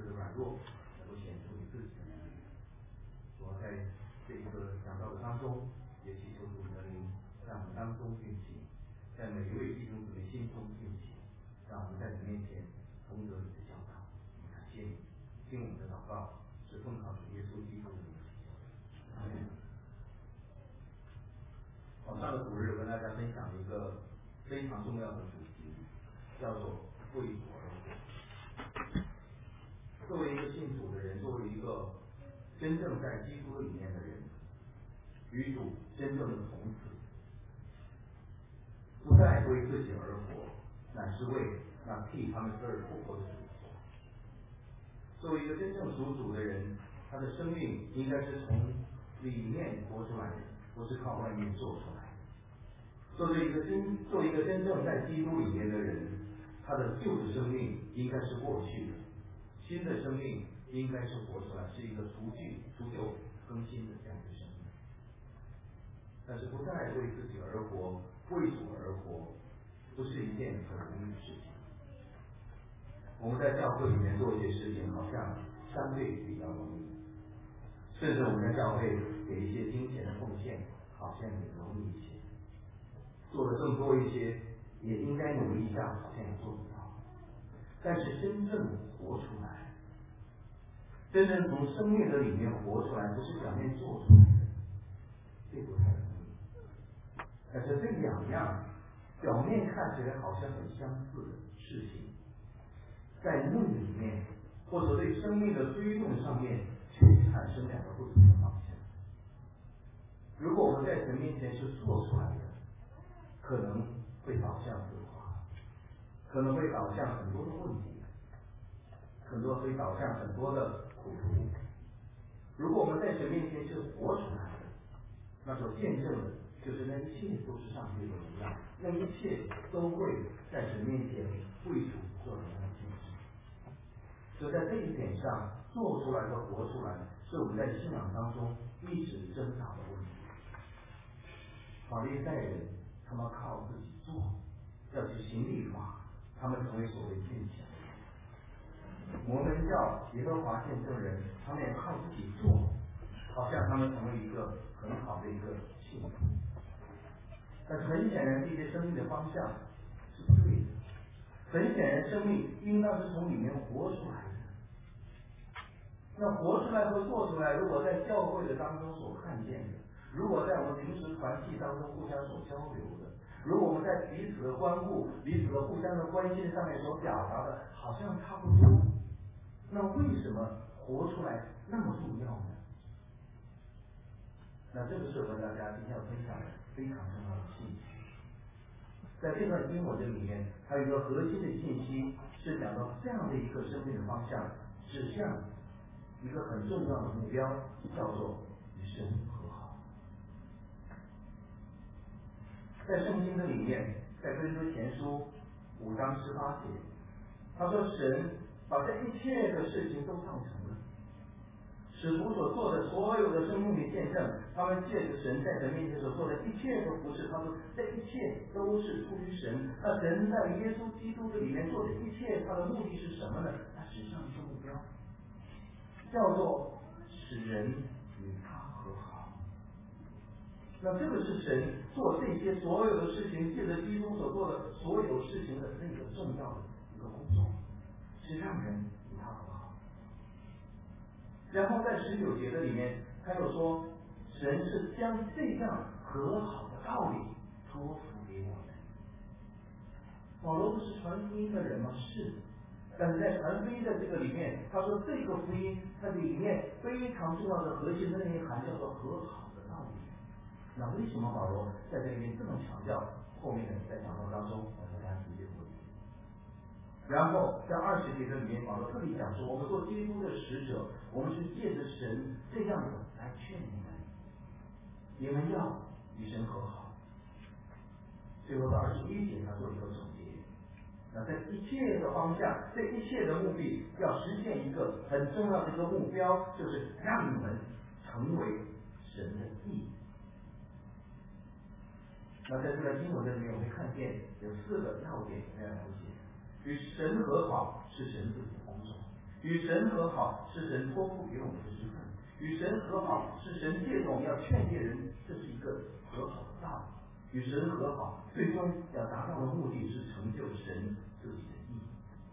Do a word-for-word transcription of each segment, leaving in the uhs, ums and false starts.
的软弱，能够显出你自己的能力。我在这一个讲道的当中，也祈求主的灵在我们当中运行，在每一位弟兄姊妹心中运行，让我们在你面前同得你的教导。感谢你，听我们的祷告，是奉靠主耶稣基督的名。阿门。往上的主日跟大家分享一个非常重要的主题，叫做为主而活。作为一个信主的人，作为一个真正在基督里面的人，与主真正的同死，不再为自己而活，乃是为那替他们而复活的主活。作为一个真正属主的人，他的生命应该是从里面活出来的，不是靠外面做出来的。作为一个真，作为一个真正在基督里面的人，他的旧的生命应该是过去的，新的生命应该是活出来，是一个除去、除旧、更新的这样一个生命。但是不再为自己而活，为主而活，不是一件很容易的事情。我们在教会里面做一些事情，好像相对比较容易，甚至我们在教会给一些金钱的奉献，好像也容易一些。做的更多一些，也应该努力一下，好像也做不到。但是真正活出来，真正从生命的里面活出来，不是表面做出来的，这不太容易。但是这两样表面看起来好像很相似的事情，在梦里面或者对生命的推动上面，却产生两个不同的方向。如果我们在神面前是做出来的，可能会导向自夸，可能会导向很多的问题，很多会导向很多的苦途。如果我们在神面前是活出来的，那所见证的就是那一切都是上帝的荣耀，那一切都会在神面前为主做荣耀的见证。所以在这一点上，做出来和活出来，是我们在信仰当中一直挣扎的问题。法利赛人他们靠自己做，要去行律法，他们成为所谓见强。摩门教、耶和华见证人，他们也靠自己做，好像他们成为一个很好的一个信徒。但是很显然，这些生命的方向是不对的。很显然，生命应当是从里面活出来的。那活出来和做出来，如果在教会的当中所看见的，如果在我们平时团契当中互相所交流的，如果我们在彼此的关顾、彼此的互相的关心上面所表达的，好像差不多，那为什么活出来那么重要呢？那这个是我跟大家今天要分享的非常重要的信息。在这段经文的里面，还有一个核心的信息，是讲到这样的一个生命的方向，指向一个很重要的目标，叫做与神和好。在圣经的里面，在哥林多前书五章十八节，他说神把这一切的事情都造成了，使徒所做的所有的生命的见证，他们借着神在神面前所做的一切都不是，他说这一切都是出于神。那神在耶稣基督的里面做的一切，他的目的是什么呢？他指向一个目标，叫做使人与他和好。那这个是神做这些所有的事情，借着基督所做的所有事情的那个重要的一个工作，是让人与他和好。然后在十九节的里面，他又说，神是将这样和好的道理托付给我们。保罗不是传福音的人吗？是。但是在传福音的这个里面，他说这个福音它里面非常重要的核心的内涵叫做和好的道理。那为什么保罗在这里面这么强调？后面的在讲道当中，我们来直接回答。然后在二十节的里面，保罗特别讲说，我们做基督的使者，我们是借着神这样的来劝你们，你们要与神和好。最后到二十一节，他做一个总结。那这一切的方向，这一切的目的，要实现一个很重要的一个目标，就是让你们成为神的义。那在这个经文的里面，我们会看见有四个要点要了解。与神和好是神自己的工作， 与神和好是神托付给我们的职分，与神和好是神借着我们要劝诫人，这是一个和好的道理。与神和好，最终要达到的目的是成就神自己的意义。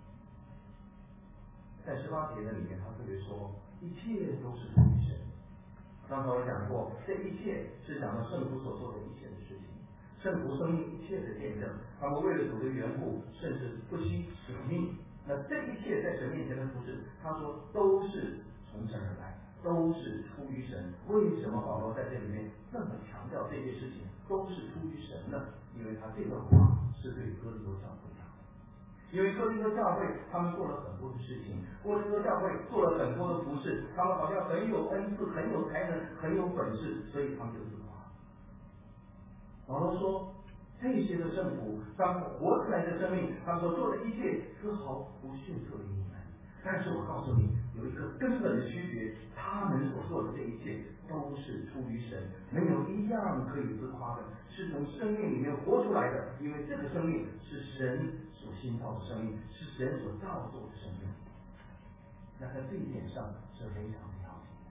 在十八节的里面，他特别说，一切都是出于神。刚才我讲过，这一切是讲到圣徒所做的一切的事情，圣徒生命一切的见证，他们为了主的缘故，甚至不惜舍命。那这一切在神面前的服事，他说都是从神而来，都是出于神。为什么保罗在这里面这么强调这些事情都是出于神呢？因为他这段话是对哥林多教会讲的。因为哥林多教会他们做了很多的事情，哥林多教会做了很多的服事，他们好像很有恩赐，很有才能，很有本事，所以他们就自夸。保罗说，这些的圣徒，他们活出来的生命，他们所做的一切丝毫不逊色于你们。但是我告诉你，有一个根本的区别，他们所做的这一切都是出于神，没有一样可以自夸的，是从生命里面活出来的。因为这个生命是神所新造的生命，是神所造作的生命。那在这一点上是非常的要紧。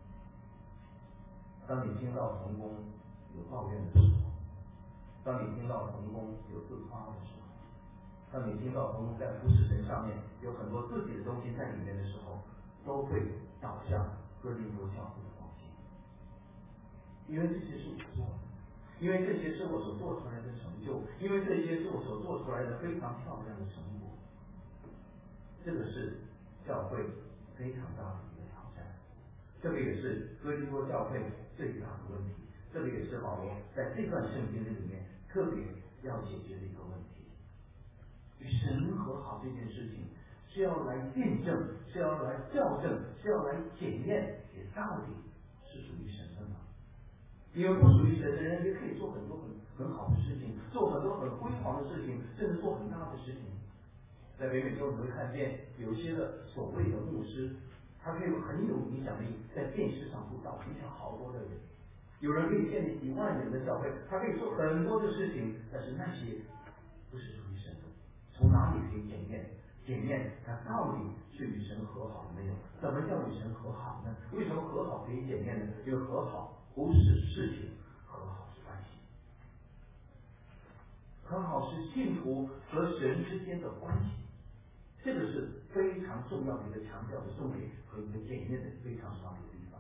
当你听到同工有抱怨的时候，当你听到同工有自夸的时候，当你听到同工在服事神上面有很多自己的东西在里面的时候，都会导向哥林多教会的光景。因为这些是我做的，因为这些是我所做出来的成就，因为这些是我所做出来的非常漂亮的成果。这个是教会非常大的一个挑战，这个也是哥林多教会最大的问题，这个也是保罗在这段圣经里面特别要解决的一个问题。与神和好这件事情是要来验证，是要来校正，是要来检验也到底是属于神的吗？因为不属于神的人也可以做很多很很好的事情，做很多很辉煌的事情，甚至做很大的事情。在北美洲你会看见有些的所谓的牧师，他可以有很有影响力，在电视上布道，影响好多的人。有人可以建立几万人的教会，他可以做很多的事情，但是那些不是属于神的。从哪里可以检验？检验他到底是与神和好了没有？怎么叫与神和好呢？为什么和好可以检验呢？因为和好不是事情，和好是关系。和好是信徒和神之间的关系，这个是非常重要的一个强调的重点和一个检验的非常重要的地方。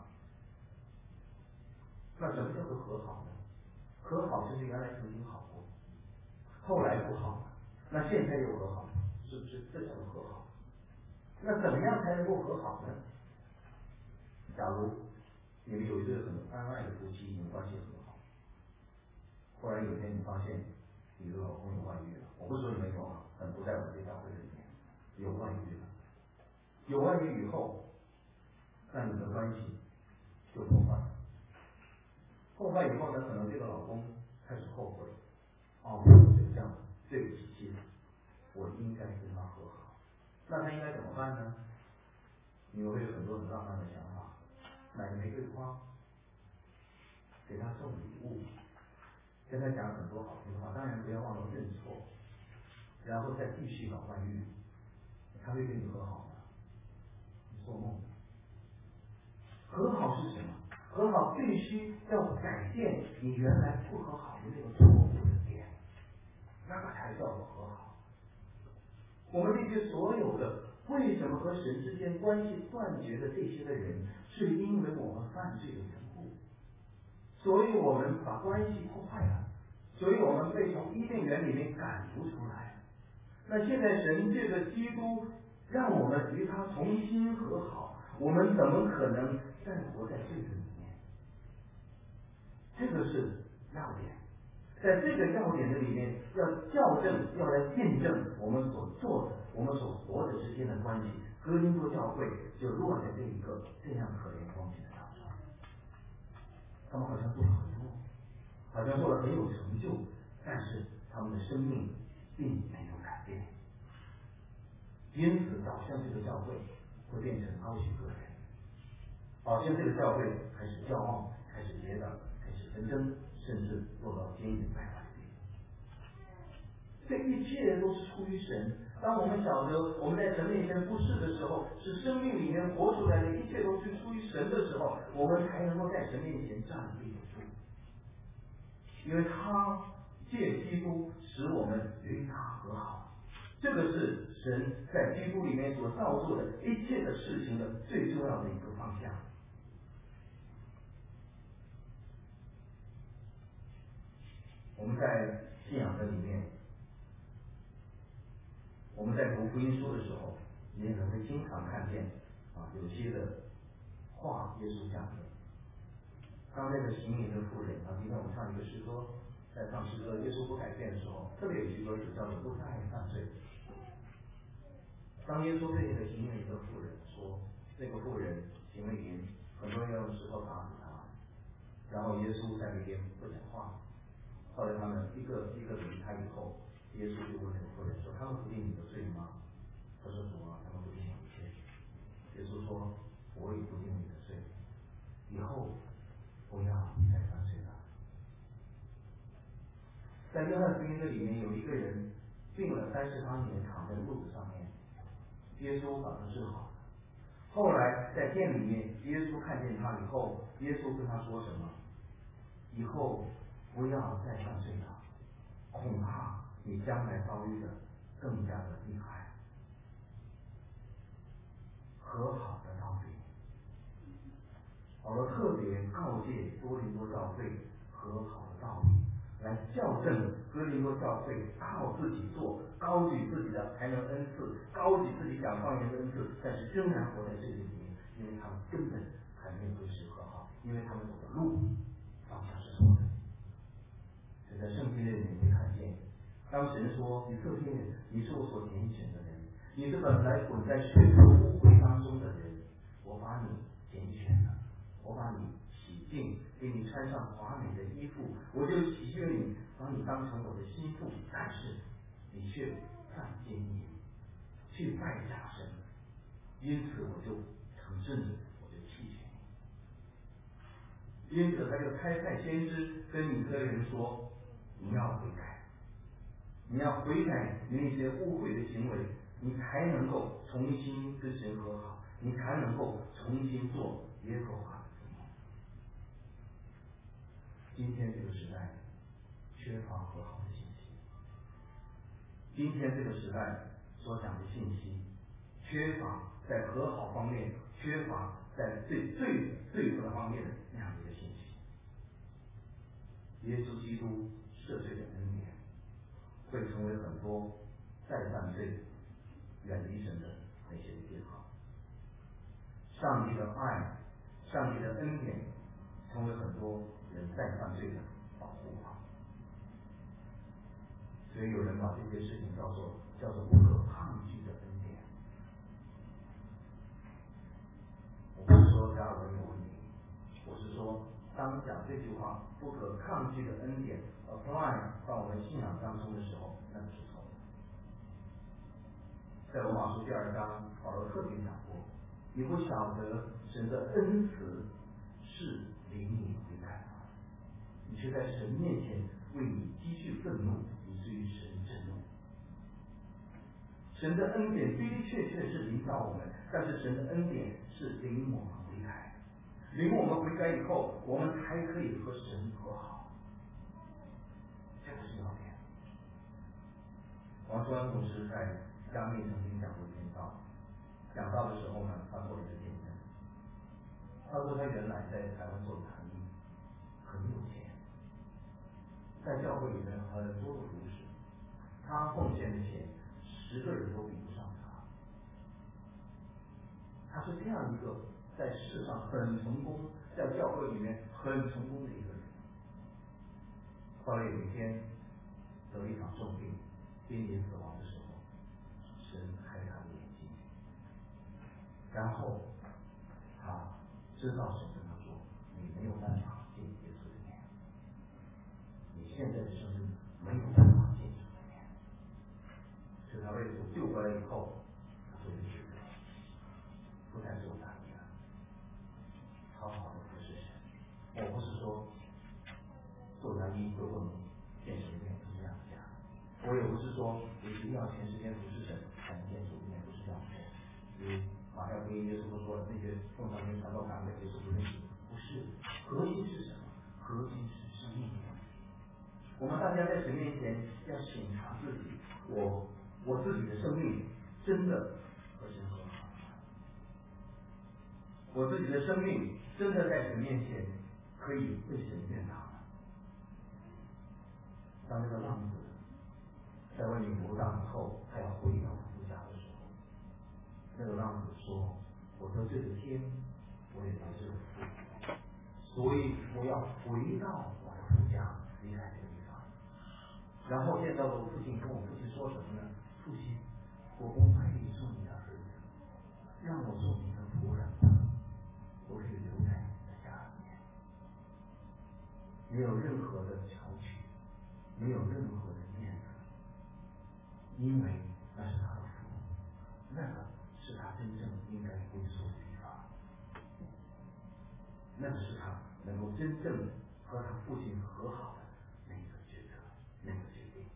那什么叫做和好呢？和好就是原来曾经好过，后来不好了，那现在又和好，是不是？这叫做和好。那怎么样才能够和好呢？假如你们有一对很恩爱的夫妻，你们关系很好，忽然有一天你发现你的老公有外遇了，我不说你们有啊，很不在我们这教会里面有外遇了，有外遇以后，那你们的关系就破坏了。破坏以后呢，可能这个老公开始后悔，哦，我就这样对不起妻子，我应该跟他和好。那他应该怎么办呢？你们会有很多很浪漫的想法，买玫瑰花，给他送礼物，跟他讲很多好听话，当然不要忘了认错，然后再继续搞外遇，他会跟你和好吗？你做梦。和好是什么？和好必须要改变你原来不和好的那个错误的点，那个才叫做和好。我们这些所有的为什么和神之间关系断绝的这些的人，是因为我们犯罪的缘故，所以我们把关系破坏了，所以我们被从伊甸园里面赶逐出来。那现在神借着基督让我们与他重新和好，我们怎么可能再活在罪里面？这个是要点，在这个要点的里面，要校正，要来验证我们所做的、我们所活的之间的关系。哥林多教会就落在这一个这样可怜光景的当中。他们好像做了很多，好像做了很有成就，但是他们的生命并没有改变，因此导向这个教会会变成高举个人，导向这个教会开始骄傲，开始跌倒，开始纷争，甚至落到奸淫败坏的地步。这一切都是出于神。当我们晓得我们在神面面前不是的时候，是生命里面活出来的一切都是出于神的时候，我们才能够在神面前站立得住。因为他借基督使我们与他和好，这个是神在基督里面所造作的一切的事情的最重要的一个方向。我们在信仰的里面，我们在读福音书的时候，你也会经常看见啊有些的话耶稣讲的。刚才的行淫的妇人啊，今天我们唱一个诗歌，在唱诗歌耶稣不改变的时候，特别有一句歌词叫做不再犯罪。当耶稣对那个行淫的妇人说，那个妇人行了淫，很多人用石头打死他，然后耶稣在那边不讲话。后来他们一个一个离开以后，耶稣就问那个妇人说：“他们不定你的罪吗？”他说：“主啊，他们不定我的罪。”耶稣说：“我也不定你的罪，以后不要再犯罪了。”在约翰福音的里面有一个人病了三十八年，躺在褥子上面，耶稣把他治好了。后来在店里面，耶稣看见他以后，耶稣跟他说什么？以后不要再犯罪了，恐怕你将来遭遇的更加的厉害。和好的道理，保罗特别告诫多邻多教会和好的道理，来校正哥林多教会靠自己做，高举自己的才能恩赐，高举自己讲方言的恩赐，但是仍然活在这里面，因为他们根本还没有对神和好，因为他们走的路方向是错的。所以在圣经里面会看见，当神说以色列人，你是我所拣选的人，你是本来滚在血和污秽当中的人，我把你拣选了，我把你洗净，给你穿上华美的衣服，我就喜悦你，把你当成我的心腹。但是你却犯奸淫，去拜假神，因此我就惩治你，我就弃绝你。因此他就差派先知跟以色列人说，你要悔改，你要悔改你那些污秽的行为，你才能够重新跟神和好，你才能够重新做耶和华的子民。今天这个时代缺乏和好的信息，今天这个时代所讲的信息缺乏在和好方面，缺乏在最最最的方面的那样一个信息。耶稣基督赦罪的恩典会成为很多再犯罪远离神的那些记号。上帝的爱，上帝的恩典成为很多人再犯罪的保护网。所以有人把这些事情叫做叫做不可抗拒的恩典。我不是说加尔文有问题，我是说当讲这句话不可抗拒的恩典 apply 到我们信仰当中的时候，那是错的。在罗马书第二章，保罗特别讲过，你不晓得神的恩慈是领你悔改吗？你却在神面前为你积蓄愤怒，以至于神震怒。神的恩典的的确确是领导我们，但是神的恩典是领我们悔改，领我们悔改以后，我们才可以和神和好。这个是要点。王川牧师在嘉密曾经讲过一篇道，讲到的时候呢，他做了一个见证。他说他原来在台湾做坛医，很有钱，在教会里面很多的服侍，他奉献的钱十个人都比不上他。他是这样一个在世上很成功，在教会里面很成功的一个人。后来有一天得了一场重病，濒临死亡的时候，神开他的眼睛，然后他知道神跟他说，你没有办法进耶稣的面，你现在的生命没有办法进主的面。所以他被主救回来以后，他做一个决定，不再做大医了，好好的服侍神。我不是说做大医就不能见主的面，不是这样讲。我也不是说我一定要全时间服侍神才能见主的面，不是这样说。 福音，耶稣都说了，那些奉上面传道赶鬼，耶稣不认识，不是，核心是什么？核心是生命。我们大家在神面前要审查自己，我我自己的生命真的和神和好吗？我自己的生命真的在神面前可以被神悦纳吗？当那个浪子在外面游荡以后，他要回到父家的时候，那个浪子说：“我得罪了天，我也得罪了父，所以我要回到我的父家，离开这个地方。”然后见到我父亲，跟我父亲说什么呢？父亲，我不配做你的儿子，让我做你的仆人吧，我可以留在你的家里面。没有任何的巧取，没有任何的面子，因为那是他的父母，那个是他真正应该归属的地方，那个是他能够真正和他父亲和好的那个决策，那个决定。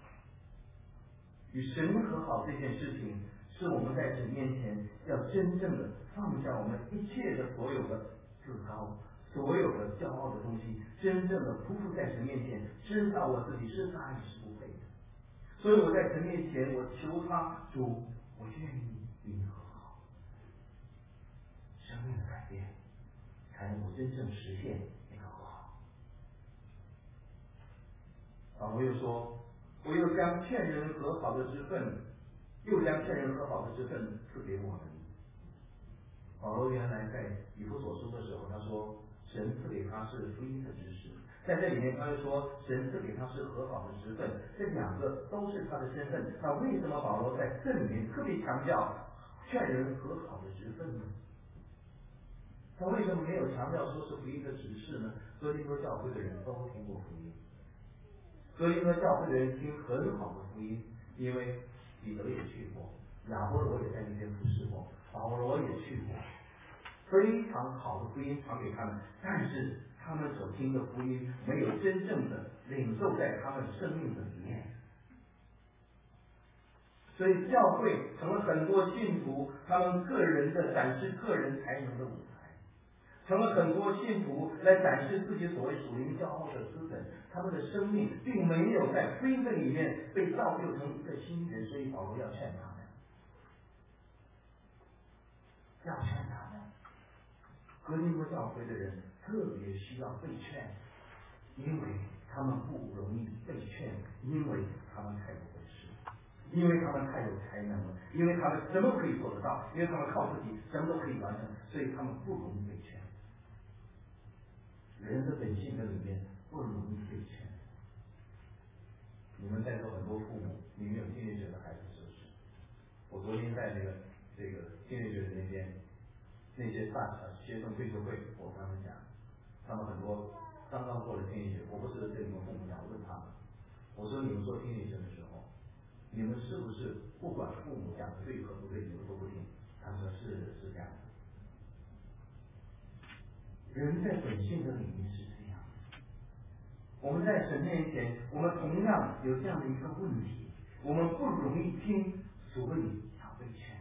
与神和好这件事情，是我们在神面前要真正的放下我们一切的所有的自高，所有的骄傲的东西，真正的匍匐在神面前，知道我自己是哪里是不配的。所以我在神面前，我求他，主，我愿意与你和好。生命的改变，才能够真正实现那个和好。保罗又说，我又将劝人和好的职分，又将劝人和好的职分赐给我们。保罗原来在以弗所书的时候，他说神赐给他是福音的知识，在这里面他又说神赐给他是和好的职分，这两个都是他的身份。那为什么保罗在这里面特别强调劝人和好的职分呢？他为什么没有强调说是福音的执事呢？哥林多教会的人都听过福音，哥林多教会的人听很好的福音，因为彼得也去过，亚波罗也在那边服侍过，保罗也去过，非常好的福音传给他们，但是他们所听的福音没有真正的领受在他们生命的里面。所以教会成了很多信徒他们个人的展示个人才能的舞台，成了很多信徒来展示自己所谓属灵骄傲的资本，他们的生命并没有在福音的里面被造就成一个新人。所以保罗要劝他们，要劝他们，哥林多教会的人特别需要被劝，因为他们不容易被劝，因为他们太不会事，因为他们太有才能了，因为他们什么可以做得到，因为他们靠自己什么都可以完成，所以他们不容易被劝。人的本性的里面不容易被劝。你们在座很多父母，你们有经历者的孩子是不是？我昨天在那个这个经历者的那边，那些大学生退休会，我跟他们讲，他们很多刚刚做了经历者，我不是跟你们父母讲，我问他们，我说你们做经历者的时候，你们是不是不管父母讲的对和不对，你们都不听？他说是是这样的。人在本性的里面是这样的。我们在神面前，我们同样有这样的一个问题，我们不容易听所谓要被劝，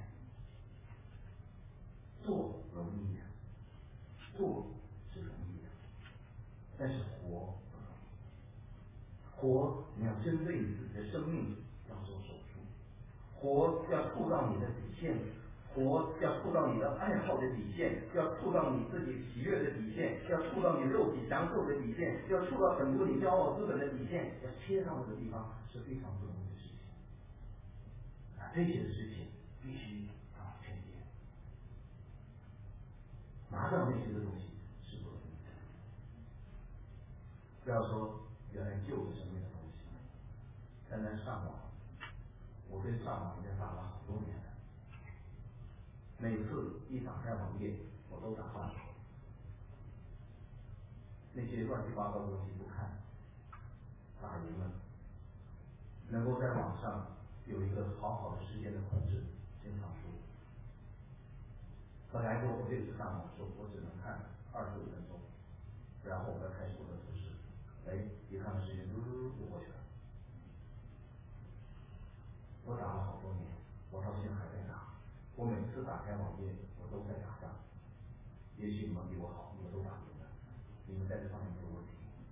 做容易的，做是容易的，但是活不容易。活你要针对你自己的生命要做手术，活要触到你的底线，活要触到你的爱好的底线，要触到你自己喜悦的底线，要触到你肉体享受的底线，要触到很多你骄傲资本的底线，要切到那个地方是非常不容易的事情。啊，这些事情必须要劝诫，拿到那些的东西是不容易的。不要说原来旧的生命的东西，单单上网，我跟上网已经打了好多年了。每次一打开网页，我都打断了，那些乱七八糟的东西不看，打赢了，能够在网上有一个好好的时间的控制，经常说。本来说我这次上网说，我只能看二十五分钟，然后我再开始我的服饰，哎，一看时间嘟嘟就过去了。我打了好多年，我到现在还在打。我每次次打开网页，我都在打仗。也许你们比我好，你们都打赢了，你们在这上面没有问题。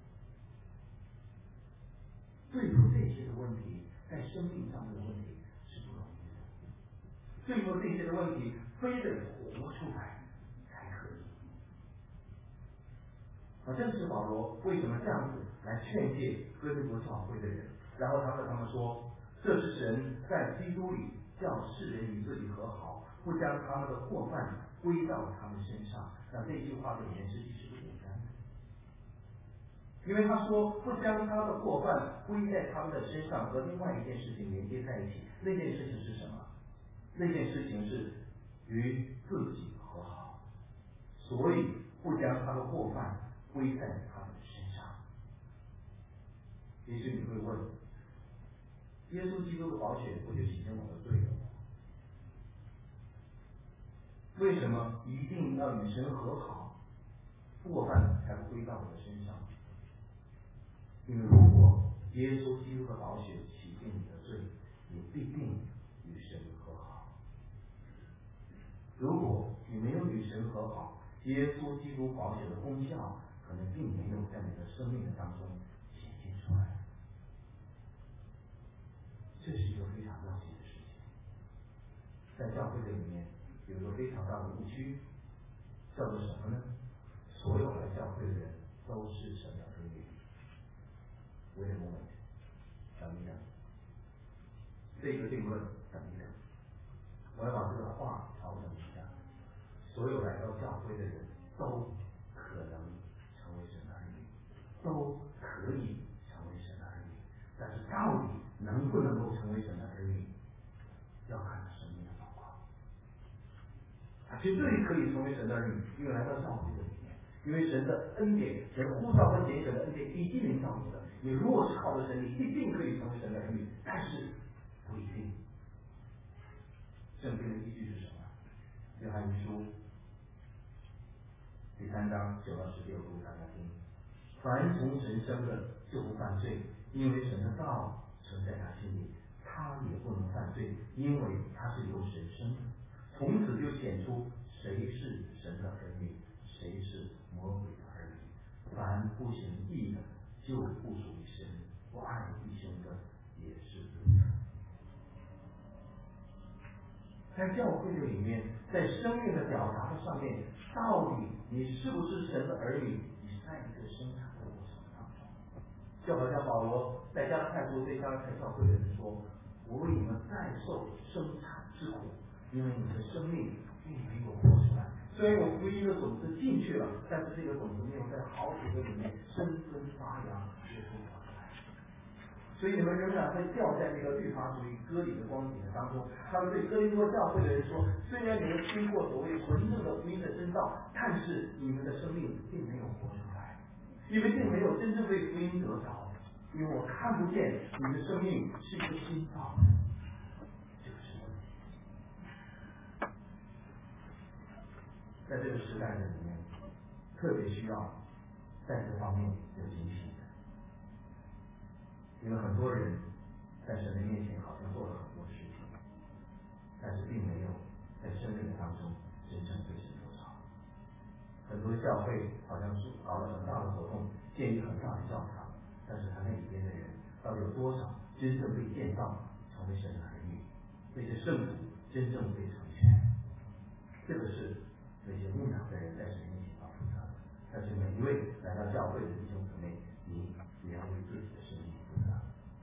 对付这些的问题，在生命上面的问题是不容易的。对付这些的问题，非得活出来才可以。啊，这是保罗为什么这样子来劝诫哥林多教会的人，然后他和他们说，这是神在基督里叫世人与自己和好，不将他们的过犯归到他们身上。那这句话的里面实际是不简单的，因为他说不将他的过犯归在他们的身上，和另外一件事情连接在一起。那件事情是什么？那件事情是与自己和好，所以不将他的过犯归在他们身上。也许你会问，耶稣基督的宝血不就洗净我的罪了吗？为什么一定要与神和好，过犯才不归到我的身上？因为如果耶稣基督的宝血洗净你的罪，你必定与神和好。如果你没有与神和好，耶稣基督宝血的功效可能并没有在你的生命的当中显现出来。这是一个非常要紧的事情。在教会的里面有一个非常大的误区，叫做什么呢？所有来教会的人都是神的儿女。Wait a moment， 等一等，这个定论等一等，我要把这个话调整一下。所有来到教会的人都可能成为神的儿女，都可以成为神的儿女，但是到底能不能够成为神的儿女，要看他生命的状况。他绝对可以成为神的儿女，因为来到教会的里面，因为神的恩典，神呼召和拣选的恩典已经临到你了。你如果是靠着神，你一定可以成为神的儿女，但是不一定。圣经的依据是什么？约翰一书第三章九到十六，读大家听。凡从神生的就不犯罪，因为神的道存在他心里，他也不能犯罪，因为他是由神生的。从此就显出谁是神的儿女，谁是魔鬼的儿女。凡不行义的，就不属于神；不爱弟兄的，也是如此。在教会的里面，在生命的表达的上面，到底你是不是神的儿女？你是在一个生产的过程当中，就好像保罗在加拉太书对加拉太教会的人说：“我为你们再受生产之苦，因为你的生命并没有活出来。虽然有福音的种子进去了，但是这个种子没有在好几个里面生根发芽，结出果来。所以你们仍然会掉在那个律法主义割礼的光景的当中。他们对哥林多教会的人说：虽然你们听过所谓纯正的福音的真道，但是你们的生命并没有活出来，你们并没有真正被福音得着，因为我看不见你的生命是一个新造的。这个是问题。在这个时代的里面，特别需要在这方面有警醒的。因为很多人在神的面前好像做了很多事情，但是并没有在生命的当中真正对神得着。很多教会好像是搞了很大的活动，建立很大的教堂，但是他那里边的人到底有多少真正被建造成为神的儿女？那些圣徒真正被成全，这个是那些牧养的人在神面前要负责的。但是每一位来到教会的弟兄姊妹，你也要为自己的生命负责，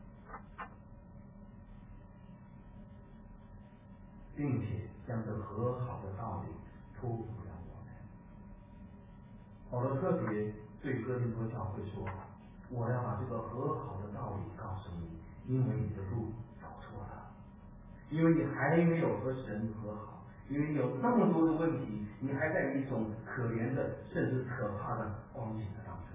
并且将这和好的道理托付给我们。保罗特别对哥林多教会说：我要把这个和好的道理告诉你，因为你的路走错了，因为你还没有和神和好，因为你有那么多的问题，你还在一种可怜的甚至可怕的光景的当中。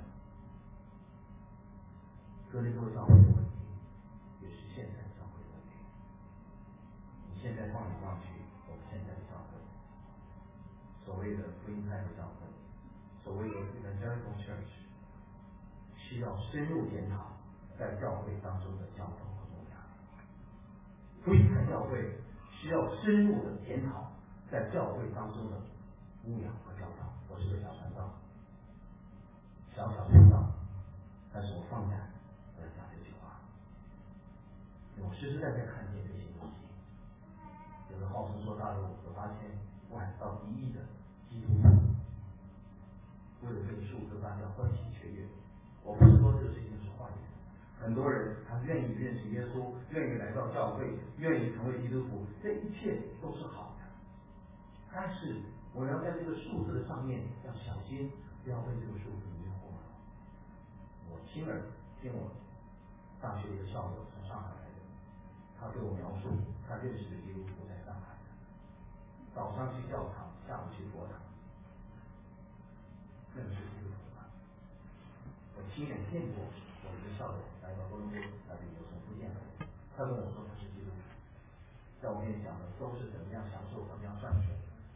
哥林多教会的问题也是现在教会的问题。你现在放眼望去，我们现在的教会，所谓的福音派的教会，所谓的 Evangelical Church， 需要深入检讨在教会当中的教导和牧养。福音派教会需要深入的检讨在教会当中的牧养和教导。我是个小传道，小小传道，但是我放胆我要讲这句话，因为我实实在在看见这些东西。有个号称说大陆有八千万到一亿的基督徒，为了这个数字，大家欢喜雀跃。我不是说这个事情是坏的，很多人他愿意认识耶稣，愿意来到教会，愿意成为基督徒，这一切都是好的。但是我要在这个数字的上面要小心，不要被这个数字迷惑了。我亲耳听我大学一个校友从上海来的，他对我描述他认识的基督徒在上海，早上去教堂，下午去佛堂，那是基督徒吗？我亲眼见过我一个校友来到多伦多来旅游，从福建来，他跟我说他是基督徒，在我面前讲的都是怎么样享受，怎么样赚钱，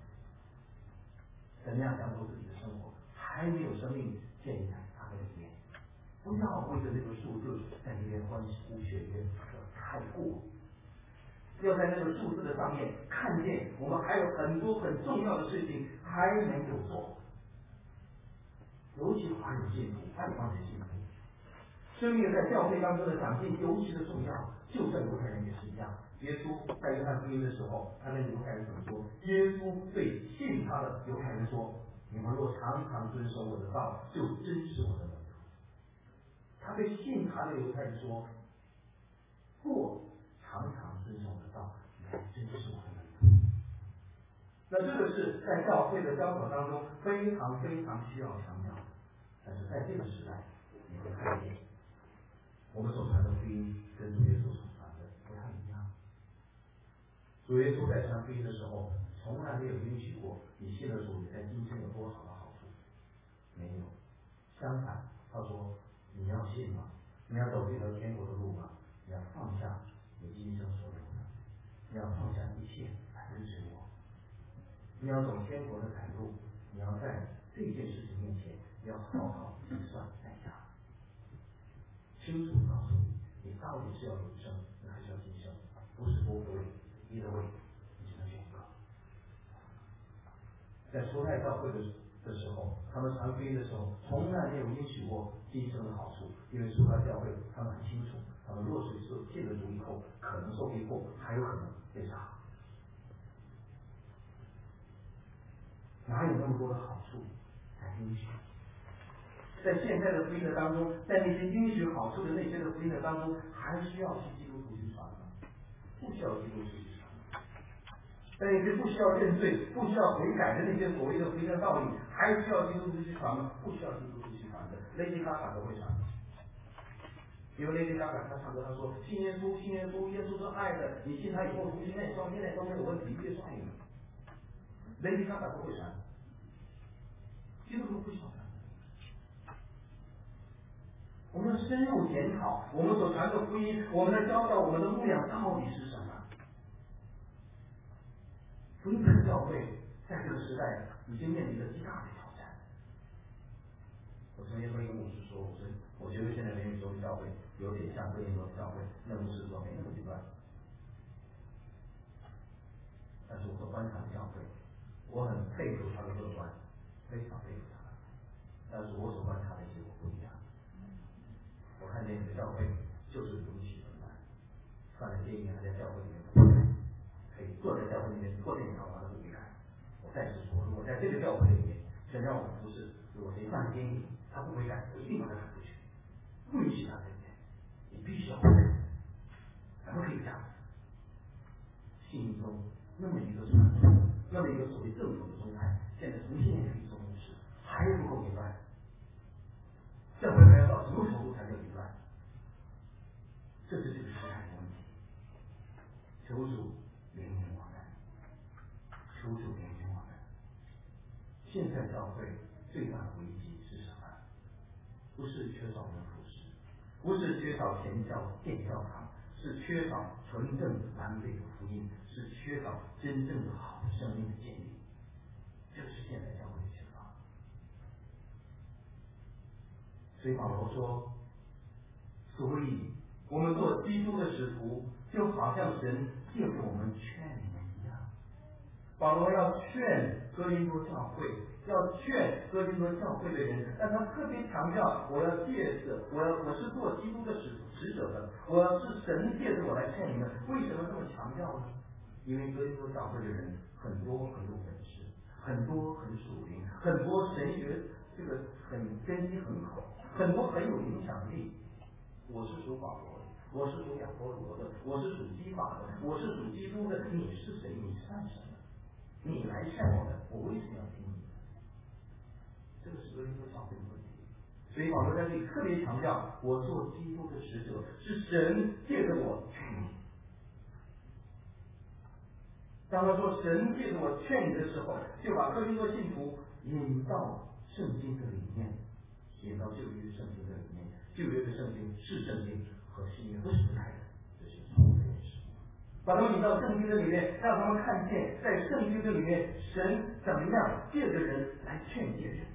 怎么样享受自己的生活，还没有生命建立在他的里面。不要为着那个数字在那边欢呼雀跃，太过。要在那个数字的上面看见我们还有很多很重要的事情还没有做。尤其华人信徒、外邦人信徒，生命在教会当中的长进尤其的重要。就像犹太人也是一样，耶稣在约翰福音的时候，他跟犹太人怎么说？耶稣对信他的犹太人说：“你们若常常遵守我的道，就真是我的门徒。”他对信他的犹太人说：“或常常遵守我的道，你还真是我的门徒。”那这个是在教会的教导当中非常非常需要强调的。但是在这个时代，你会看见我们所传的福音跟主耶稣所传的不太一样。主耶稣在传福音的时候，从来没有允许过你信了主，你在今生有多少的好处，没有。相反，他说你要信吗？你要走这条天国的路吗？你要放下你今生所有的，你要放下一切来跟随我。你要走天国的窄路，你要在这件事情面前要好好计算代价，清楚告诉你，你到底是要永生，你还是要今生，不是波格位、一的位，你只能选一个。在初代教会的的时候，他们传福音的时候，从来没有允许过今生的好处，因为初代教会他们很清楚，他们若是信了主以后，可能受逼迫，还有可能被杀。哪有那么多的好处才允许？在现在的福音的当中，在那些允许好处的那些的福音的当中，还需要去基督徒去传吗？不需要基督徒去传。在那些不需要认罪、不需要悔改的那些所谓的福音的道理，还需要基督徒去传吗？不需要基督徒去传的。Lady Gaga 都会传，因为 Lady Gaga 他唱歌，他说信耶稣，信耶稣，耶稣是爱的，你信他以后重新内装，现在都没有问题，越帅越美。Lady Gaga 都会传，基督徒不需要传。我们要深入检讨我们所传的福音，我们的教导，我们的牧养到底是什么？福音的教会在这个时代已经面临着极大的挑战。我曾经和一个牧师说，我说我觉得现在联宇州的教会有点像哥林多的教会，那牧师说没那么极端。但是我所观察的教会，我很佩服他的乐观，非常佩服他。但是我所观察的结果不一样。我看见你的教会就是如其分来，看了电影还在教会里面不悔改，可以坐在教会里面坐电影看完了不悔改。我再次说，如果在这个教会里面，想让我们服侍，如果谁看了电影他不悔改，我一定把他赶出去，不允许他在里面，你必须要悔改，怎么可以这样子？信义中那么一个传统，那么一个所谓正统的宗派，现在重新也可以做牧师，还不够明白。教会还要到什么程度才叫明白？这是这个时代的问题。求主怜悯我们，求主怜悯我们。现在教会最大的危机是什么？不是缺少人服侍，不是缺少前教建教堂，是缺少纯正完备的福音，是缺少真正的好的生命的建立。这是现在教会的缺乏。所以保罗说，所以我们做基督的使徒，就好像神借给我们劝你们一样。 保罗要劝哥林多教会，要劝哥林多教会的人，但他特别强调，我要借着，我要我是做基督的使使者的，我要是神借着我来劝你们。为什么这么强调呢？因为哥林多教会的人很多很有本事，很多很属灵，很多神学这个很根基很好，很多很有影响力。我是属保罗的，我是属亚波罗的，我是属基法的，我是属基督的。你是谁？你是爱神的，你来劝我的，我为什么要听你？这个是哥林多教会的问题。所以保罗在这里特别强调，我做基督的使者，是神借着我劝你。当他说神借着我劝你的时候，就把哥林多信徒引到圣经的里面，引到旧约圣经的里面。旧约的圣经是圣经和新约不是分开的，这是错误的认识。把他们引到圣经的里面，让他们看见在圣经的里面，神怎么样借着人来劝诫人。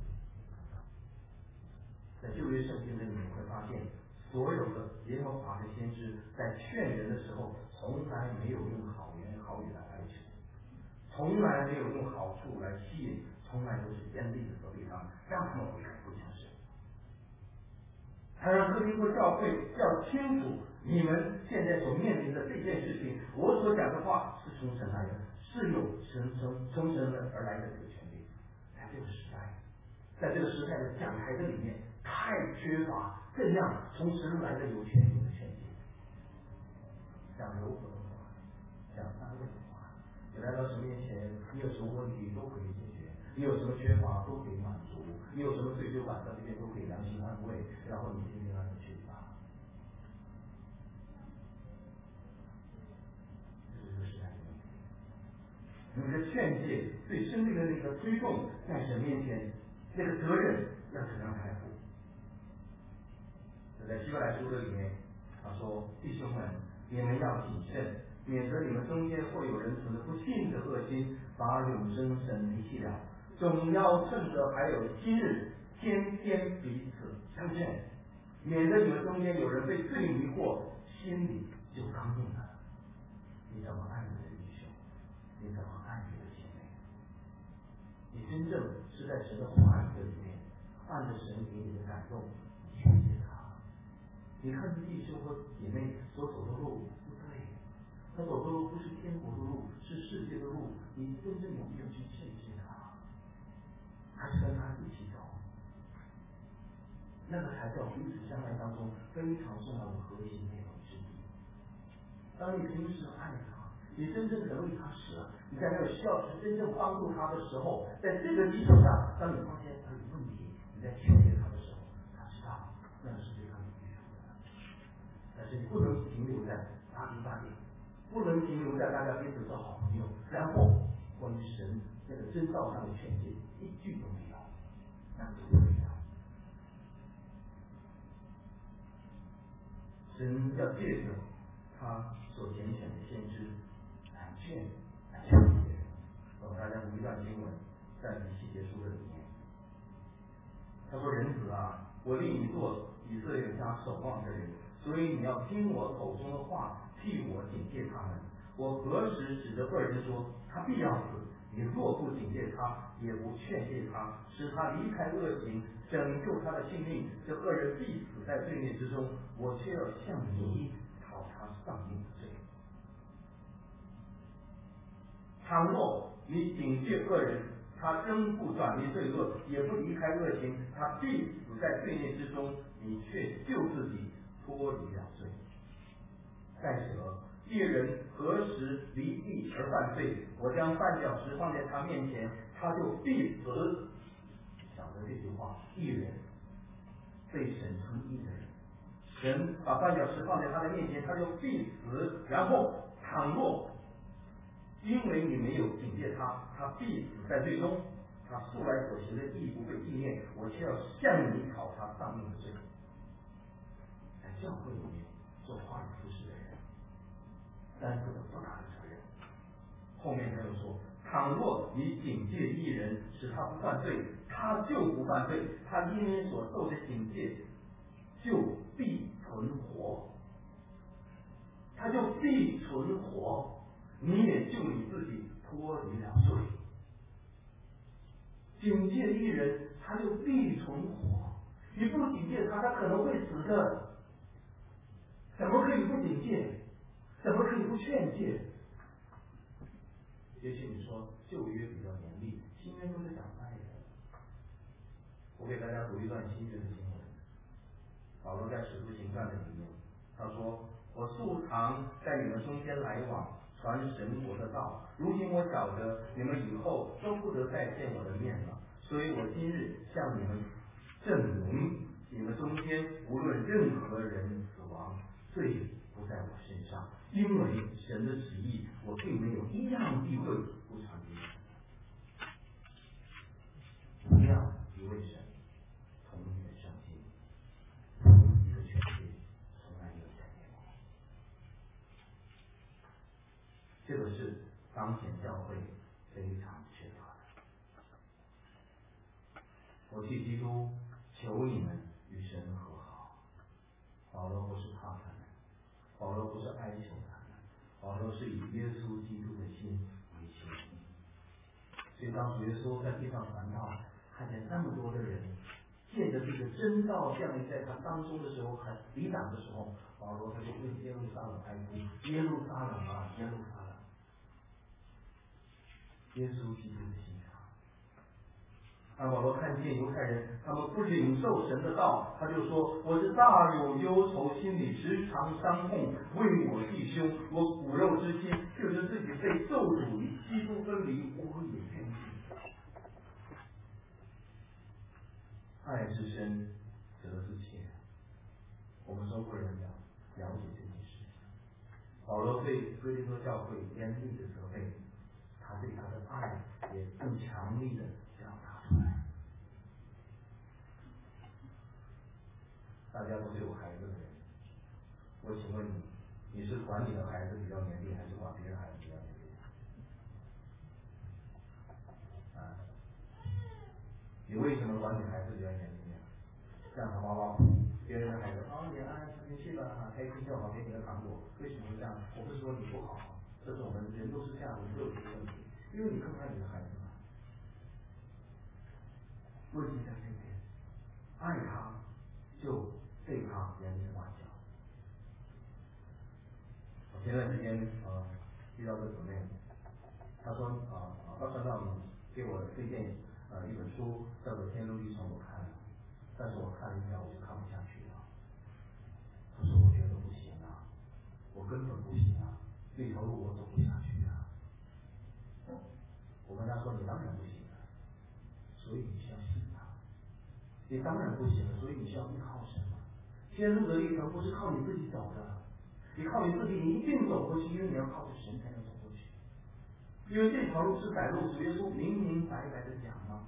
在旧约圣经的里面会发现，所有的耶和华的先知在劝人的时候，从来没有用好言好语来哀求，从来没有用好处来吸引，从来都是严厉的责备他们，让他们悔改归向神。他让哥林多教会要清楚，你们现在所面临的这件事情，我所讲的话是从神来的，是有神从从神而来的这个权利。在这个时代，在这个时代的讲台的里面，太缺乏这样从神来的有权利的权利。讲柔和的话，讲安慰的话，你来到神面前，你有什么问题都可以解决，你有什么缺乏都可以满足，你有什么罪疚感到这边都可以良心安慰，然后你平平安安的去吧。这是这个时代的问题。你的劝诫对生命的那个推动，在神面前那个责任要怎样来负？在希伯来书的里面，他说：“弟兄们，你们要谨慎，免得你们中间会有人存着不信的恶心，把永生神离弃了。总要趁着还有今日，天天彼此相劝，免得你们中间有人被罪迷惑，心里就刚硬了。你怎么爱你的弟兄？你怎么爱你的姐妹？你真正是在神的话语的里面，按着神给你的感动，你劝诫他。你看你弟兄和姐妹所走的路不对，他走的路不是天国的路，是世界的路，你真正有没有去劝诫他？还是跟他一起走？那个才叫彼此相爱当中非常重要的核心内容之一。当你平时爱他，你真正能力他时，你在没有需要时真正帮助他的时候，在这个基础上，当你发现他有问题，你在劝诫他的时候，他知道那是对他有益处的。但是你不能停留在打情骂俏，不能停留在大家彼此做好朋友，然后关于神那个真道上的劝诫一句都没有，那就不对了。神要借着他所拣选的先知来劝来劝诫人。我大家读一段经文，在以西结书的里面，他说：“人子啊，我令你做以色列家守望的人，所以你要听我口中的话，替我警戒他们。我何时指着恶人说他必要死，你若不警戒他，也不劝诫他，使他离开恶行，拯救他的性命，这恶人必死在罪孽之中，我却要向你讨他丧命的罪。倘若你警戒恶人，他仍不转离罪恶，也不离开恶行，他必死在罪孽之中，你却救自己脱离了罪。再者，一人何时离地而犯罪，我将绊脚石放在他面前，他就必死。”晓得这句话，一人被审称义的人，神把绊脚石放在他的面前，他就必死。然后，倘若因为你没有警戒他，他必死在罪中，他素来所行的义不被纪念，我却要向你讨他丧命的罪。在教会里面做话语服侍的人，担负了多大的责任？后面他又说：“倘若你警戒一人，使他不犯罪，他就不犯罪，他因你所受的警戒，就必存活，他就必存活。你也救你自己脱脱离了罪。警戒一人，他就必存活；你不警戒他，他可能会死的。怎么可以不警戒？怎么可以不劝诫？也许你说旧约比较严厉，新约都是讲爱的。我给大家读一段新约的经文。保罗在使徒行传的里面，他说：“我素常在你们中间来往，传神国的道。如今我晓得你们以后都不得再见我的面了，所以我今日向你们证明，你们中间无论任何人死亡，罪不在我身上，因为神的旨意，我并没有一样避讳不传给你们。同样一位神，同一个圣经，同一个权柄，从来没有改变过。这个是当前教会非常缺乏的。我替基督求你们与神和好。保罗不是怕他们，保罗不是哀求他们，保罗是以耶稣基督的心为心。所以当主耶稣在地上传道，看见那么多的人借着这个真道降临在他当中的时候，还抵挡的时候，保罗他就为耶路撒冷哀哭，耶路撒冷啊，耶路撒冷！耶稣基督的心肠。当保罗看见犹太人他们不领受神的道，他就说：“我是大有忧愁，心里时常伤痛，为我弟兄，我骨肉之心，就是自己被咒诅与基督分离，我也愿意。”爱之深，责之切。我们中国人了了解这件事情。保罗对哥林多教会严厉的责备，他对他的爱也更强力的表达出来。大家都是有孩子的人，我请问你，你是管你的孩子比较严厉，还是管别人孩子比较严厉？啊？你为什么管你孩子比较严厉呢？让他哇哇哭，别人的孩子啊，你安安静静去吧，开心就好，给你个糖果。为什么会这样？我不是说你不好，这是我们人都是这样，我们都有这个问题。因为你更爱你的孩子嘛。问题在这边，爱他就对他严厉管教。我前段时间呃遇到个姊妹，她说啊啊，二传道你给我推荐呃一本书叫做《天路历程》，我看了，但是我看了一下我就看不下去了。她说我觉得不行啊，我根本不行啊，这条路我走不下去啊。我跟她说你当然不行了，所以你需要信他。你当然不行了，所以你需要依靠神。天路的历程不是靠你自己走的，你靠你自己你一定走过去，因为你要靠着神才能走过去。因为这条路是窄路，主耶稣明明白白的讲了。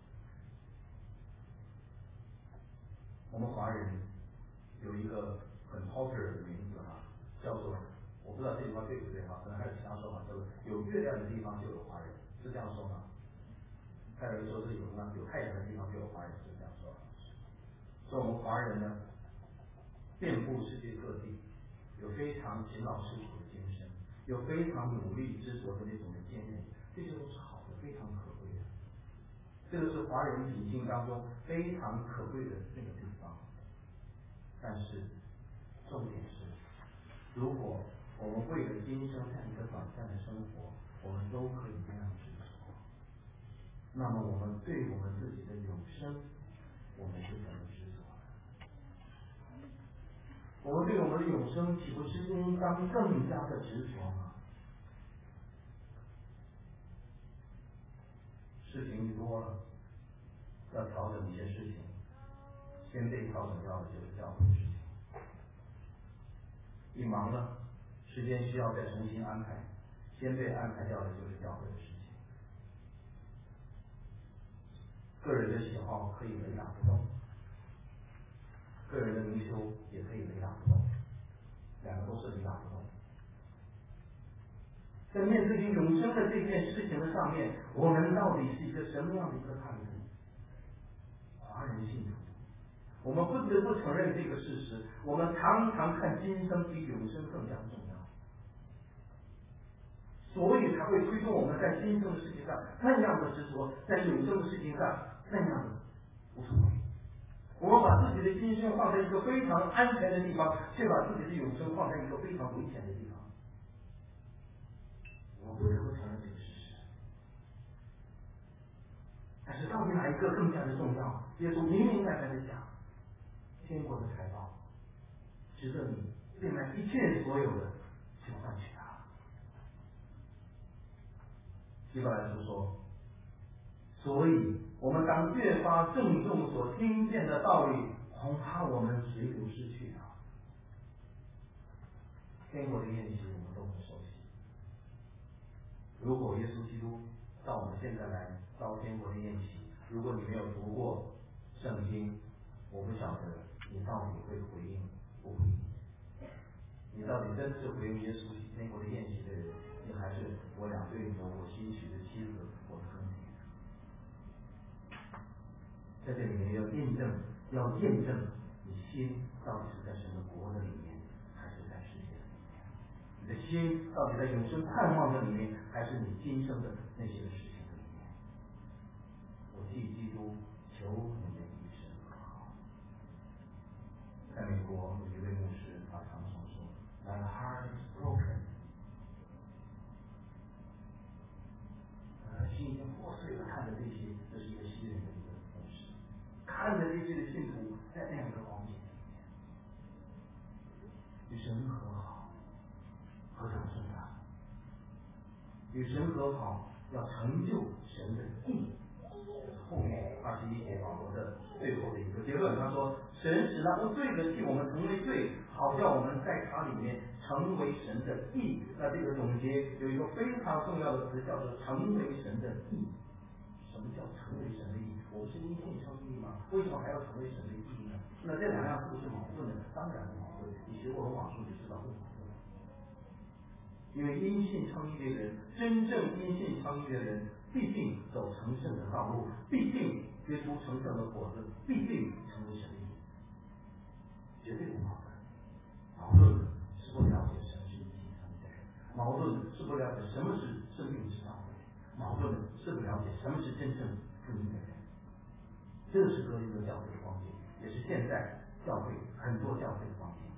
我们华人有一个很 popular 的名字哈，叫做我不知道这句话对不对哈，可能还有其他说法，叫做有月亮的地方就有华人，是这样说吗？还有人说是有什么有太阳的地方就有华人，是这样说。所以我们华人呢，遍布世界各地，有非常勤劳吃苦的精神，有非常努力执着的那种的坚韧，这些都是好的，非常可贵的。这个是华人品性当中非常可贵的那个地方。但是重点是，如果我们为了今生这样一个短暂的生活，我们都可以这样执着，那么我们对我们自己的永生，我们是怎么执着的？我们对我们的永生岂不是应当更加的执着吗？事情一多了，要调整一些事情，先被调整掉的就是教会的事情。一忙了，时间需要再重新安排，先被安排掉的就是教会的事情。个人的喜好可以雷打不动，个人的灵修也可以雷打不动，两个都是雷打不动。在面对于永生的这件事情的上面，我们到底是一个什么样的一个态度？华人信徒，我们不得不承认这个事实，我们常常看今生比永生更加重要。 所以才会推动我们在今生的事情上那样的执着，在永生的事情上那样的无所谓。我们把自己的今生放在一个非常安全的地方，却把自己的永生放在一个非常危险的地方。我不得不承认这个事实。但是到底哪一个更加的重要？耶稣明明白白的讲，天国的财宝值得你变卖一切所有的去换取它。希伯来书说，所以我们当越发郑重所听见的道理，恐怕我们随流失去了。天国的宴席我们都很熟悉。如果耶稣基督到我们现在来到天国的宴席，如果你没有读过圣经，我不晓得你到底会回应不回应。你到底真是回应耶稣天国的宴席的人，你还是我两对牛，我新娶的妻子，我的婚礼？在这里面要验证，要验证你心到底是在神的国的里面，还是在世界的里面？你的心到底在永生盼望的里面，还是你今生的那些的事情的里面？我替基督求你们与神和好。在美国有一位牧师，他常常说 ：“My heart is broken。”呃，心已经破碎了。看着这些，这是一个西人的一个牧师，看着这些的信徒在那样一个光景里面，与神和好，何等重要！与神和好，要成就神的义。后面二十一节保罗的最后的一个结论，他说：“神使那无罪的替我们成为罪，好叫我们在他里面成为神的义。”那这个总结有一个非常重要的词，叫做“成为神的义”。什么叫成为神的义？我不是因信称义吗？为什么还要成为神的义呢？那这两样是不是矛盾的？当然不矛盾。你学过罗马书就知道不矛盾。因为因信称义的人，真正因信称义的人，必定走成圣的道路，必定结出成圣的果子，必定成为神的义，绝对不矛盾。矛盾的是不了解什么是因信称义的人，矛盾的是不了解什么是生命之道的人，矛盾的是不了解什么是真正福音的人。这是哥林多教会的光景，也是现在教会很多教会的光景。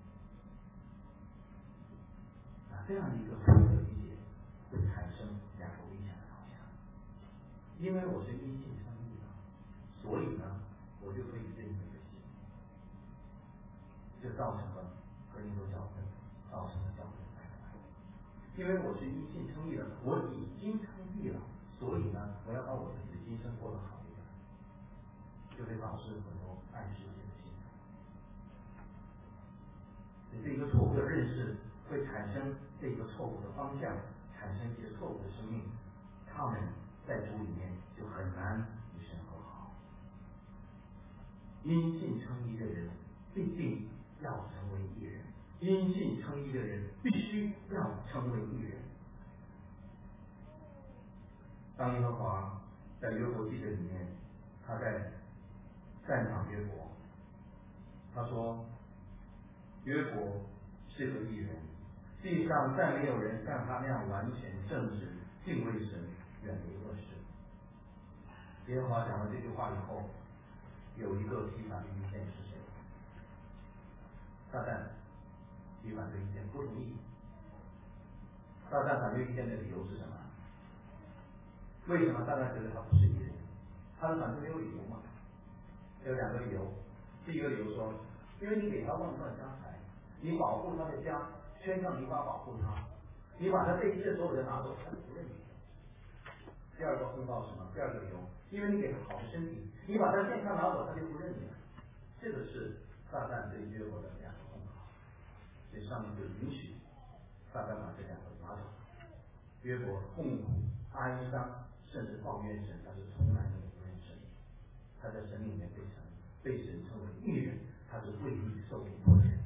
这样的一个错误的理解会产生两个危险的方向。因为我是因信称义的，所以呢，我就可以认这个信，就造成了哥林多教会造成了教会的败坏。因为我是因信称义的，我已经称义了，所以呢，我要把我自己的今生过得好一点，就会导致很多暗世界的心态。这一个错误的认识会产生这个错误的方向，产生一些错误的生命，他们在主里面就很难与神和好。因信称义的人必定要成为义人，因信称义的人必须要成为义人。当耶和华在约伯记的里面，他在赞赏约伯，他说约伯是个义人，地上再没有人像他那样完全正直，敬畏神，远离恶事。耶和华讲了这句话以后，有一个提反对意见是谁？撒旦提反对意见不同意。撒旦反对意见的理由是什么？为什么撒旦觉得他不是义人？他的反对没有理由嘛？有两个理由。第一个理由说，因为你给他万贯家财，你保护他的家，圈上泥巴保护他，你把他这一切所有的拿走，他就不认你。第二个控告什么？第二个理由，因为你给他好的身体，你把他健康拿走，他就不认你了。这个是撒旦对约伯的两个控告，所以上帝就允许撒旦把这两个拿走。约伯痛苦、哀伤，甚至抱怨神，但是从来没有不认神。他在神里面被神被神称为义人，他是为义受逼迫的人。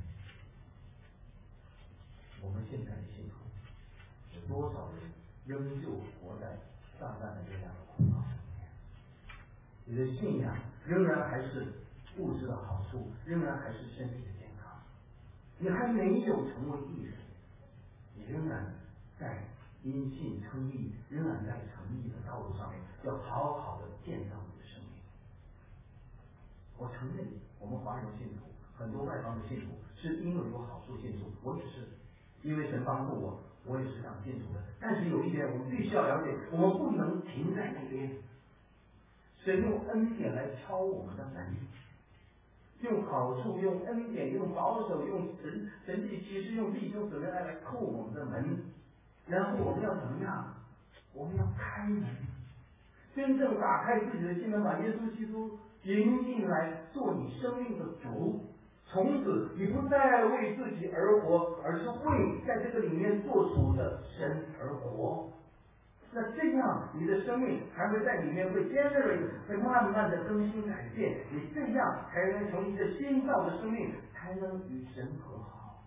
我们现在的信徒有多少人仍旧活在撒旦的这两个控告里面？你的信仰仍然还是物质的好处，仍然还是身体的健康，你还没有成为义人，你仍然在因信称义，仍然在诚意的道路上面，要好好的建造你的生命。我承认，我们华人信徒，很多外邦的信徒，是因为有好处信主，我也是，因为神帮助我，我也是想信主的。但是有一点，我们必须要了解，我们不能停在那边。神用恩典来敲我们的门，用好处，用恩典，用保守，用神神迹奇事，用弟兄姊妹来来叩我们的门。然后我们要怎么样？我们要开门，真正打开自己的心门，把耶稣基督迎进来做你生命的主。从此你不再为自己而活，而是为在这个里面做主的神而活。那这样你的生命才会在里面会坚韧，会慢慢的更新改变，你这样才能从一个新造的生命，才能与神和好。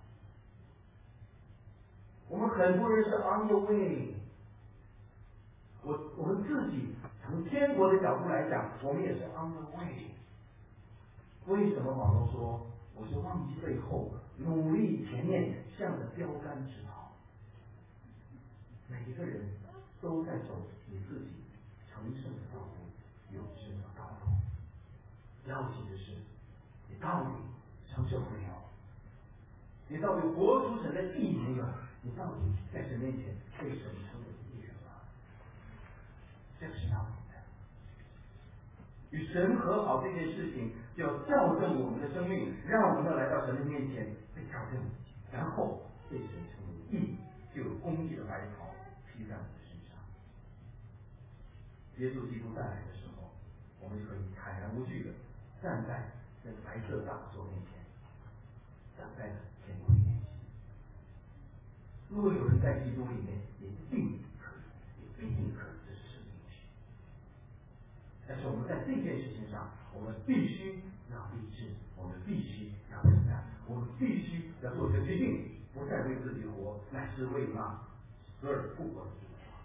我们很多人是 on the way， 我我们自己从天国的角度来讲，我们也是 on the way。为什么保罗说，我就忘记背后，努力前面，向着标杆直跑？每一个人都在走你自己成圣的道路，永生的道路。要紧的是，你到底成就没有？你到底活出神的意没有？你到底在神面前被神称为义人吗？这个是要紧的。与神和好这件事情，就要校正我们的生命，让我们来到神的面前被校正，然后被神称为义，就有公义的白袍披在我们的身上。耶稣基督再来的时候，我们就可以坦然无惧的站在那个白色大座面前，站在天国面前。如果有人在基督里面，也一定可以，也必定可以，这是神的应许。但是我们在这件事情上，我们必须要理智，我们必须要承担，我们必须要做一个决定，不再为自己活，乃是为那死而复活的主活。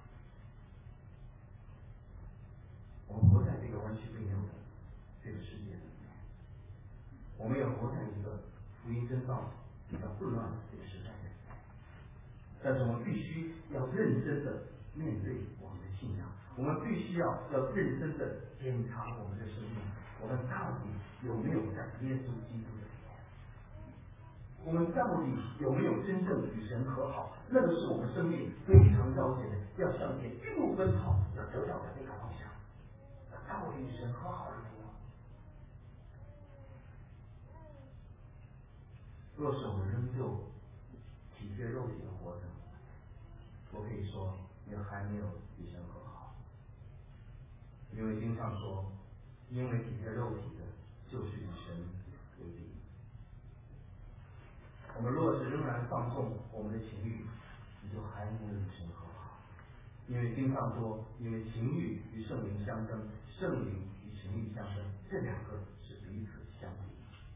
我们活在这个弯曲背扭的这个世界里面，我们要活在一个福音真道比较混乱的这个时代里面。但是我们必须要认真的面对我们的信仰，我们必须要要认真的检查我们的生命，我们到底有没有在耶稣基督的里面？我们到底有没有真正与神和好？那个是我们生命非常要紧的，要向前一路奔跑，要得到的那个方向。那到底与神和好了没有？若是我们仍旧体贴肉体的活着，我可以说也还没有与神和好。因为经上说，因为体贴肉体的，就是与神为敌。我们若是仍然放纵我们的情欲，你就还没有与神和好。因为经上说，因为情欲与圣灵相争，圣灵与情欲相争，这两个是彼此相敌。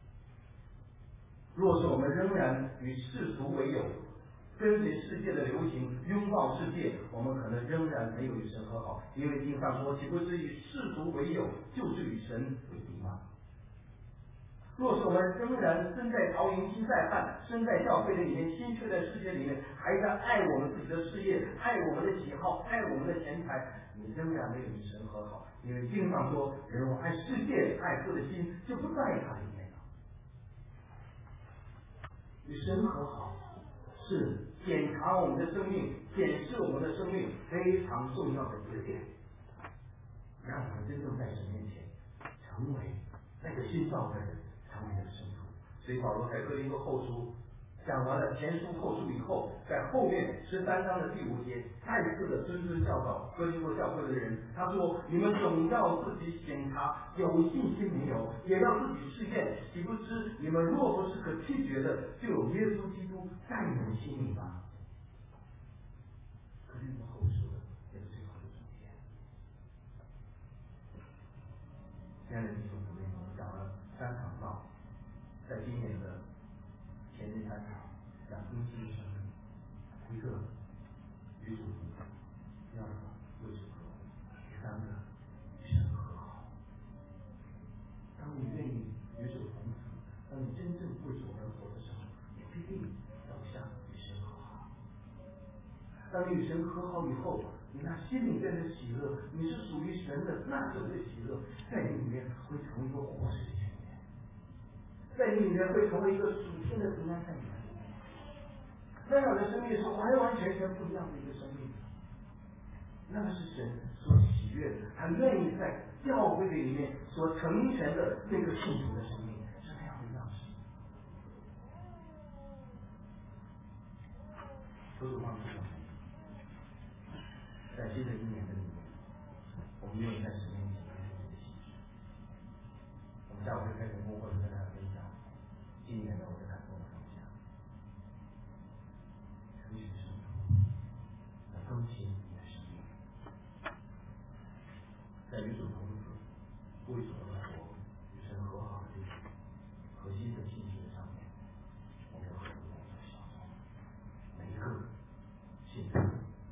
若是我们仍然与世俗为友，跟随世界的流行，拥抱世界，我们可能仍然没有与神和好。因为经上说，岂不是与世俗为友，就是与神为敌吗？若是我们仍然身在曹营心在汉，身在教会的里面，心却在世界里面，还在爱我们自己的事业，爱我们的喜好，爱我们的钱财，你仍然没有与神和好。因为经上说，人若爱世界，爱父的心就不在他里面了。与神和好是检查我们的生命，检视我们的生命非常重要的一个点，让我们真正在神面前成为那个新造的人，成为那个圣徒。所以保罗在哥林多后书讲完了前书后书以后，在后面十三章的第五节再次的谆谆教导哥林多教会的人，他说：你们总要自己检查有信心没有，也要自己试验，岂不知你们若不是可弃绝的，就有耶稣基督在你们心里吗？哥林多后书的这个最后的总结。亲爱的弟兄姊妹，我们讲了三场道，在今年的前面三场讲更新生命，一个与主同在，第二个为主和睦，第三个与神和好。当你愿意与主同死，当你真正为主而活的时候，你必定走向与神和好。当你与神和好以后，你那心里边的喜乐，你是属于神的那种的喜乐，在你里面会成为一个活水的泉源，在你里面会成为一个属天的平安在你的里面。那样的生命是完完全全不一样的一个生命。那是神所喜悦的，他愿意在教会里面所成全的那个幸福的生命，是那样的样式。求主帮助我们，在新的一年的里面，我们愿意在神面前开出这个喜事。我们下午会开成功，或者跟大家分享今年的我的感动的方向。求神圣徒来更新你的生命，在与主同子、为主而活、与神和好的这种核心的信息的上面，我们有很多工作需要做。每一个信徒。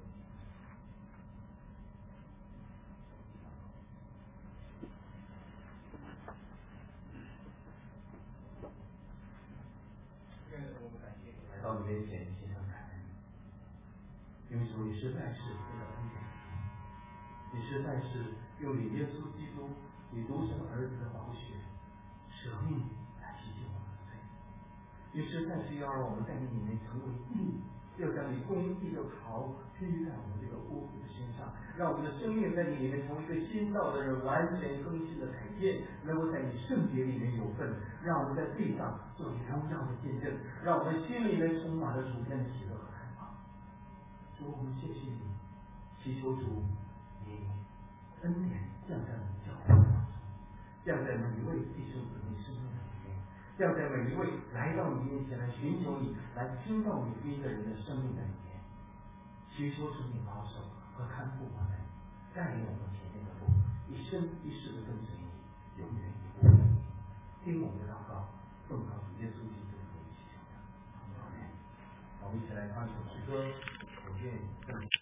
来到你面前献上感恩，因为主你实在是非常恩典，你实在是用你耶稣基督你独生儿子的宝血舍命来洗净我们的罪，你实在是要让我们在你里面成为义，要将你公义的袍披在我们这个污秽的身上，让我们的生命在你里面成为一个新造的人，完全更新的改变，能够在你圣洁里面有份，让我们在地上做荣耀的见证，让我们心里面充满了主天的喜乐和盼望。主，我们谢谢你，祈求主你恩典降在我们教会当中，降在每一位弟兄姊妹生命的里面，降在每一位来到你面前来寻求你、来听到你福音的人的生命的里面。祈求主你保守和看顾我们，带领我们前面的路，一生一世的跟随你，永远也不离你。听我们的祷告，奉靠主耶稣基督的名祈求的，阿门。我们一起来唱一首诗歌，我愿